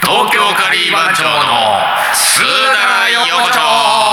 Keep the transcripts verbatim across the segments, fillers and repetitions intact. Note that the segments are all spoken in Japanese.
東京カリー番長のスーダラ横丁。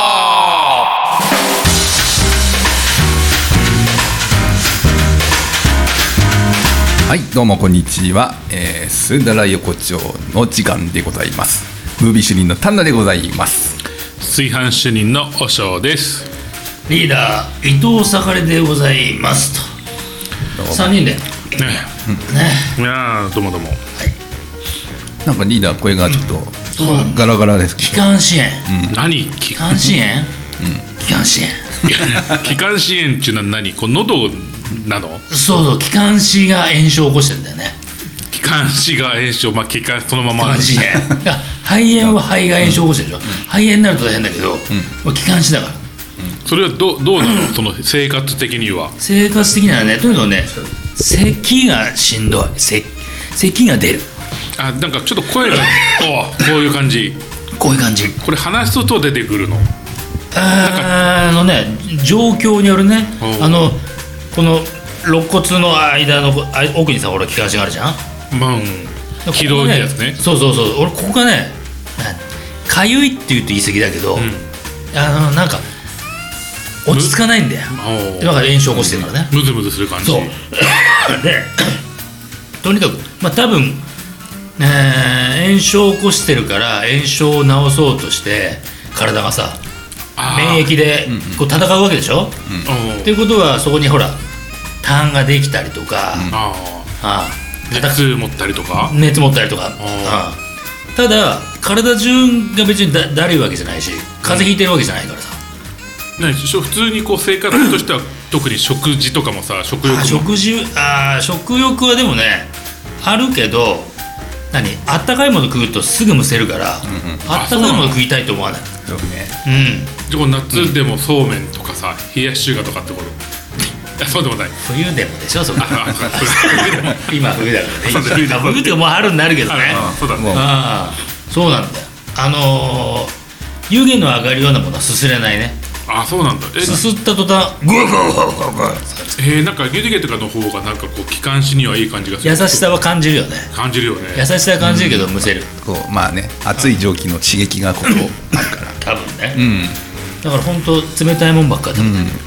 はい、どうもこんにちは、えー、スーダラ横丁の時間でございます。ムービー主任の丹那でございます。 炊飯主任のおしょうです。 リーダー伊藤盛りでございますと。さんにんでね、 うん、ね、いやどうもどうも、はい、 なんかリーダー声がちょっとガラガラですけど、 気管支炎、 うん、何気管支炎、うん、気管支炎気管支炎っていうのは何、こう喉なの？ そうそう、気管支が炎症を起こしてるんだよね。 気管支が炎症、まあ気管そのまま気管支炎肺炎は肺が炎症を起こしてるでしょ、うん、肺炎になると大変だけど、うん、気管支だから、うん、 それは ど, どうなのその生活的には。 生活的にはね、とにかくね、咳がしんどい、せ咳が出る。 あ、なんかちょっと声がおこういう感じ、 こういう感じ。 これ話すと出てくるの？ あ, あのね、状況によるね。あのこの肋骨の間の奥にさ、俺気管支があるじゃん。まあ、 広いやつね。 そうそうそう、俺ここがね、かゆいって言うと言い過ぎだけど、うん、あのなんか落ち着かないんだよ。だから炎症を起こしてるからね。 ムズムズする感じ。 そうで、とにかくまあ多分、えー、炎症を起こしてるから炎症を治そうとして体がさ、免疫でこう戦うわけでしょ。うん、っていうことはそこにほら痰ができたりとか、うん、ああ熱持ったりとか熱持ったりとか、ああただ体中が別に だ, だるいわけじゃないし、風邪ひいてるわけじゃないからさ、 うん、普通にこう生活としては特に食事とかもさ、食欲も食事あ食欲はでもねあるけど、何あったかいもの食うとすぐむせるから、うんうん、あったかいもの食いたいと思わない。 そうね、 うん、 夏でもそうめんとかさ、冷やし中華とかってこと？いや、そうでもない。 冬でもでしょ、そこ今冬だからね。冬冬ってもう春になるけどね。 ああ、そうだね。 ああ、そうなんだよ。あのー、湯気の上がるようなものはすすれないね。 ああ、そうなんだ。 すすった途端グワグワグワグワグワ。 えー、なんか湯気とかの方がなんかこう気管支にはいい感じがする。 優しさは感じるよね。 感じるよね。 優しさは感じるけど、うん、むせる。 こうまあね、熱い蒸気の刺激がここあるから多分ね、 うん、 だから本当冷たいもんばっかり、うん、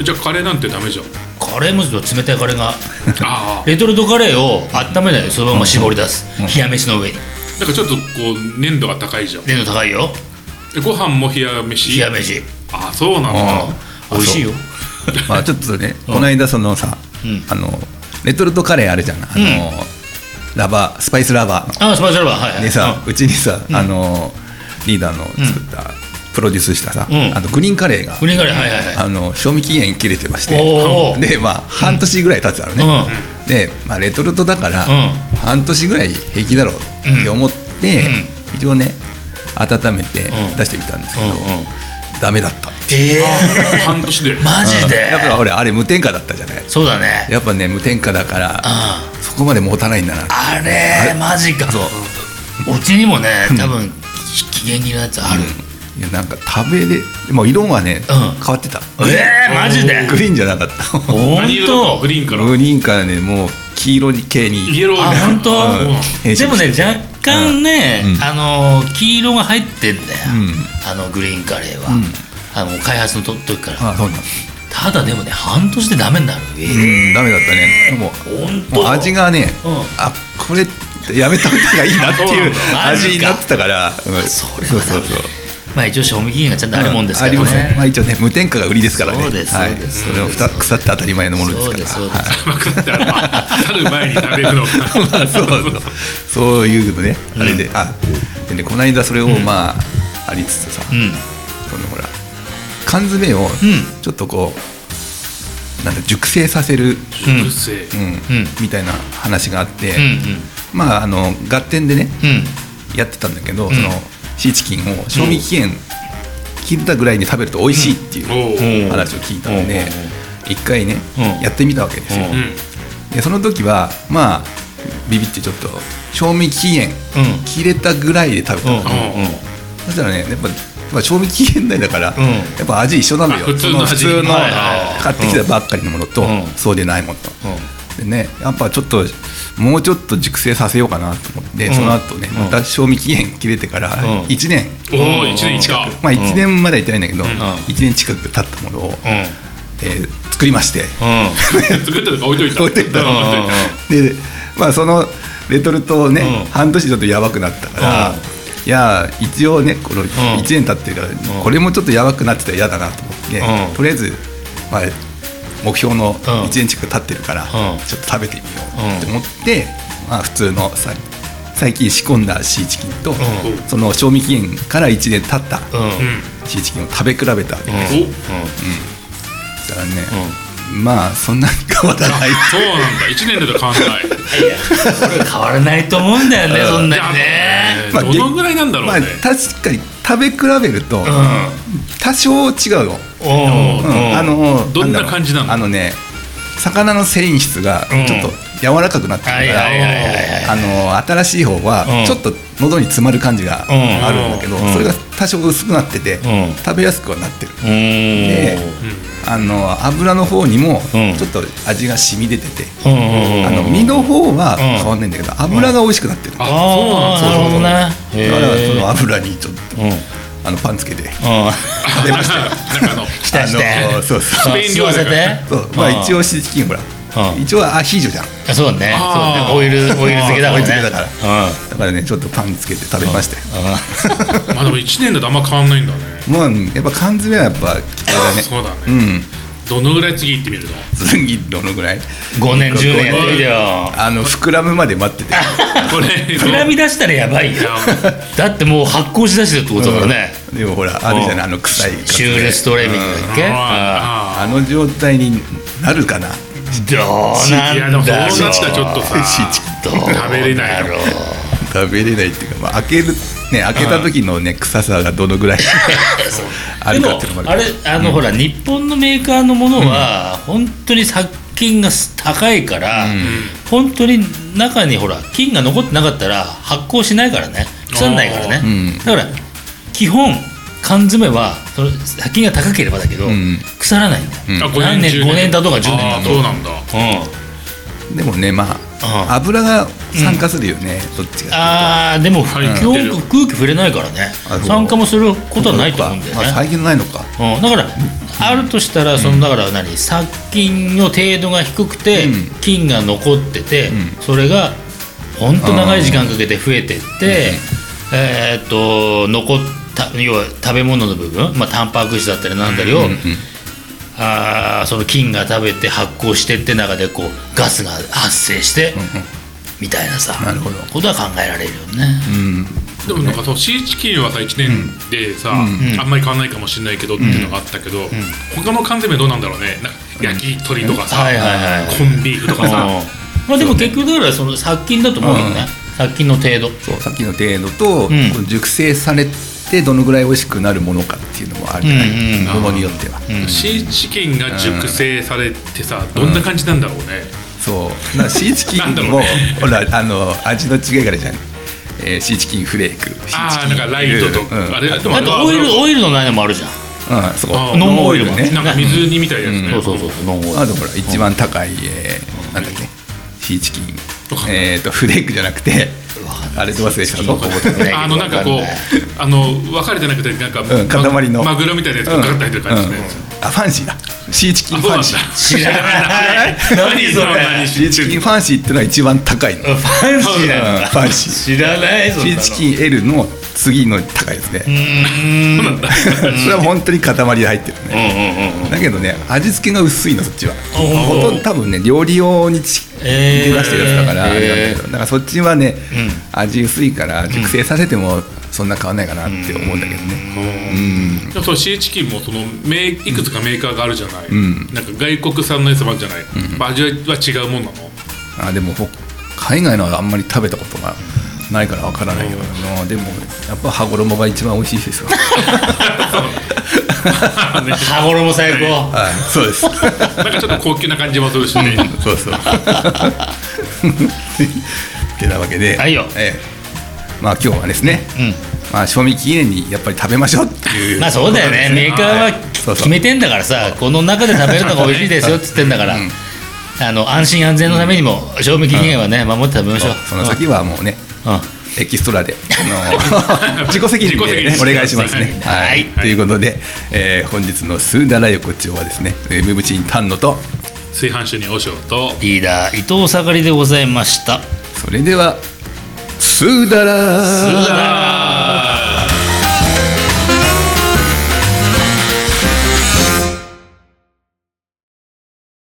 じゃあカレーなんてダメじゃん。 カレーも冷たいカレーがレトルトカレーを温めないでそのまま絞り出す、うん、冷や飯の上に。 なんかちょっとこう粘度が高いじゃん。 粘度高いよ。 ご飯も冷や飯。 冷や飯。 ああ、そうなんだ。 美味しいよ。 まあちょっとね、この間そのさ、うん、あのレトルトカレーあるじゃん、あの、うん、ラバースパイスラバーの。 あ、スパイスラバー、はいはい。 でさ、うん、うちにさ、あのリーダーの作った、うん、プロデュースしたさ、うん、あのグリーンカレーが、 グリーンカレー、はいはいはい、 あの賞味期限切れてまして、でまあ半年ぐらい経つからね、うん、で、まあ、レトルトだから、うん、半年ぐらい平気だろうって思って、うん、一応ね温めて出してみたんですけど、うんうん、ダメだった。 えー、 半年でマジで、 やっぱ俺あれ無添加だったじゃない。 そうだね、 やっぱね無添加だからそこまで持たないんだな。 あれあれマジか。そう、うちにもね多分期限切れのやつある、 うん、いやなんか食べれもう色がね、うん、変わってた。 えー、マジでグリーンじゃなかった。 何色だ？グリーンからグリーンからねもう黄色系に。 イエローね。 あ、本当、うん、でもね若干ね、うん、あの黄色が入ってんだよ、うん、あのグリーンカレーは、うん、あの開発のと時から。 あ、そうなん。 ただでもね半年でダメになる。 えー、うん、ダメだったね。もう、もう味がね、うん、あ、これやめた方がいいなっていう味になってたから。 それはそうそうそう。まあ一応賞味期限がちゃんとあるもんですからね。 うん、ありますね。まあ一応ね無添加が売りですからね。 そうです、はい、そうです。 それを腐って当たり前のものですから。 そうです、 腐って腐る前に食べるのか。 そうそう。そういうのね、あれで、うん、あでねこの間それをまあ、うん、ありつつさ、うん、そのほら缶詰をちょっとこう、うん、なんだ熟成させる、 熟成、 うんうん、みたいな話があって、うんうん、まああのガッテンでね、うん、やってたんだけど、うん、そのシーチキンを賞味期限切ったぐらいに食べると美味しいっていう話を聞いたので、一回ねやってみたわけですよ。でその時はまあビビってちょっと賞味期限切れたぐらいで食べたの。そしたらねやっぱまあ、賞味期限内だから、うん、やっぱ味一緒なんだよ。 普通の味、 その普通の買ってきたばっかりのものと、うん、そうでないものと、 でねやっぱちょっともうちょっと熟成させようかなと思って、うん、その後ねまた賞味期限切れてからいちねん、 うん、おおいちねん近く、 まあいちねんまではいってないんだけど、うん、いちねん近く経ったものを、うんえー、作りまして、うん、 作ったとか置いといた置いといたで、まあ、そのレトルトね、うん、半年ちょっとやばくなったから、うん、いや一応ねこのいちねん経ってるから、うん、これもちょっとやばくなってたら嫌だなと思って、うん、とりあえず、まあ目標のいちねん近く経ってるから、うん、ちょっと食べてみようと思って、うんまあ、普通のさ最近仕込んだシーチキンと、うん、その賞味期限からいちねん経ったシーチキンを食べ比べたわけです、うんうん、そしたらね、うん、まあそんなに変わらないそうなんだいちねんでと変わらないいやこれ変わらないと思うんだよねそんなにね、 まあ、どのぐらいなんだろうね、まあ、確かに食べ比べると、うん、多少違うよ、 うん、あのどんな感じなの？ あのね魚の繊維質がちょっと柔らかくなってるからあの新しい方はちょっと喉に詰まる感じがあるんだけど、うん、それが多少薄くなってて、うん、食べやすくはなってる、うん、で、うん、あの油の方にもちょっと味が染み出てて、うん、あの身の方は変わんないんだけど油が美味しくなってる、うん、 あそうなんですね。 だからその油にちょっと、うんあのパンつけて食べましたよ。 なんかの浸してそうそうスペイン料理でそうまあ一応シーチキンほら一応アヒージョじゃん。 そうねオイルオイル漬けだからねだからだからねちょっとパンつけて食べましたよ。 まあでもいちねんだとあんま変わんないんだね。 もうやっぱ缶詰はやっぱあれだね。 そうだね。 うんどのぐらい次行ってみるの？ 次どのぐらいごねんじゅうねんやってみるよ。 あの膨らむまで待っててこれ膨らみ出したらやばいよだってもう発酵しだしてるってことだからね、 うん、でもほらあるじゃないあの臭いシューレストレーミングだっけ、うん、 あ, あの状態になるかな。 どうなんだろう。 そうなったらちょっとさ食べれないの食べれないっていうか、まあ、開けるね開けた時のね臭さがどのぐらいあるかっていうのもある。 でもあれあの、うん、ほら日本のメーカーのものは、うん、本当に殺菌が高いから、うん、本当に中にほら菌が残ってなかったら発酵しないからね腐らないからね、うん、だから基本缶詰はその殺菌が高ければだけど、うん、腐らないんだよ、うん、何年ごねんだとかじゅうねんだと。 そうなんだ、 うん、でもねまあ油が酸化するよね、うん、どっちがああでも基本空気触れないからね酸化もすることはないと思うんだよね。 最近ないのか、 うん、だからあるとしたらそのだから何殺菌の程度が低くて菌が残ってて、うん、それがほんと長い時間かけて増えてって、うん、えー、っと残った要は食べ物の部分、まあ、タンパク質だったりなんだりを、うんうんうん、あその菌が食べて発酵してって中でこうガスが発生して、うんうん、みたいなさなるほどことは考えられるよね、うん、 でもなんかそのシーチキンはさいちねんでさ、うん、あんまり変わらないかもしれないけどっていうのがあったけど、うん、他の缶詰どうなんだろうね。焼き鳥とかさ、はいはいはい、コンビーフとかさまあでも結局だからその殺菌だと思うよね、うん、殺菌の程度そう殺菌の程度と、うん、熟成されてどのぐらい美味しくなるものかっていうのもあるじゃない、うんうん、ものによっては、 うん、シーチキンが熟成されてさ、うん、どんな感じなんだろうね、 うん、そうだシーチキンも、ね、ほらあの味の違いがあるじゃん、えー、シーチキンフレークシーチキンあなんかライトと、うん、あれあとオイルオイルのないのもあるじゃん。 うん、そうノンオイルもねなんか水煮みたいなやつね、 うん、そうそうそうノンオイルあとほら一番高い、えー、なんだっけシーチキンえーとフレークじゃなくてあれで忘れちゃうぞあのなんかこうあの分かれてなくてなんか、 うん、塊のマグロみたいなやつがかかって入ってる感じですね、うんうん、 あファンシーだシーチキンファンシー知らない何それシーチキンファンシーってのは一番高いのファンシーなんだ、 うん、ファンシー知らないシーチキン L の次の高いですね。それは本当に塊で入ってるね、うんうんうん、だけどね味付けが薄いのそっちはほとんど多分ね料理用に出してるやつだから、えー、だからそっちはね、うん、味薄いから熟成させてもそんな変わんないかなって思うんだけどね、うんうん、 でもそのシーチキンもそのいくつかメーカーがあるじゃない、うん、なんか外国産のやつもあるじゃない、うん、味は違うもんなの？ あでも海外のはあんまり食べたことがないからわからないよな。でもやっぱ羽衣が一番美味しいですよ羽衣最高、 はい、そうですなんかちょっと高級な感じもするしね、うん、 そうそうてなわけで、 はいよ、 えー、まあ今日はですね、うんまあ、賞味期限にやっぱり食べましょうっていうまあそうだよねメーカーは決めてんだからさ、はい、この中で食べるのが美味しいですよっつってんだから、うんあの安心安全のためにも賞味期限はね、守って食べましょう。 その先はもうね、 うん、 エキストラであの自己責任で、ね、お願いしますね。はい、はい、ということで、えー、本日のスーダラ横丁はですね、ムムチン丹野と炊飯主任和尚とリーダー伊藤盛りでございました。 それではスーダラー。